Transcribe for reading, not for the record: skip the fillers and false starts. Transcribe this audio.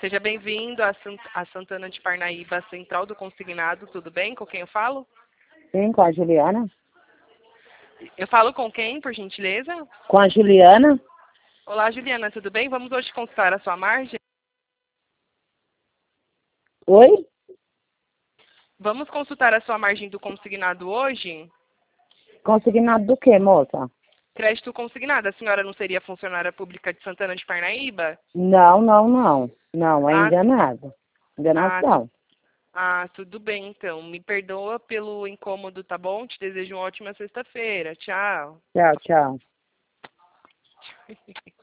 Seja bem-vindo a Santana de Parnaíba, Central do Consignado. Tudo bem? Com quem eu falo? Sim, com a Juliana. Eu falo com quem, por gentileza? Com a Juliana. Olá, Juliana, tudo bem? Vamos hoje consultar a sua margem? Oi? Vamos consultar a sua margem do consignado hoje? Consignado do quê, moça? Crédito consignado. A senhora não seria funcionária pública de Santana de Parnaíba? Não, não, não. Não, é Ah, enganado. ah, Enganação. tudo bem, então. Me perdoa pelo incômodo, tá bom? Te desejo uma ótima sexta-feira. Tchau. Tchau, tchau.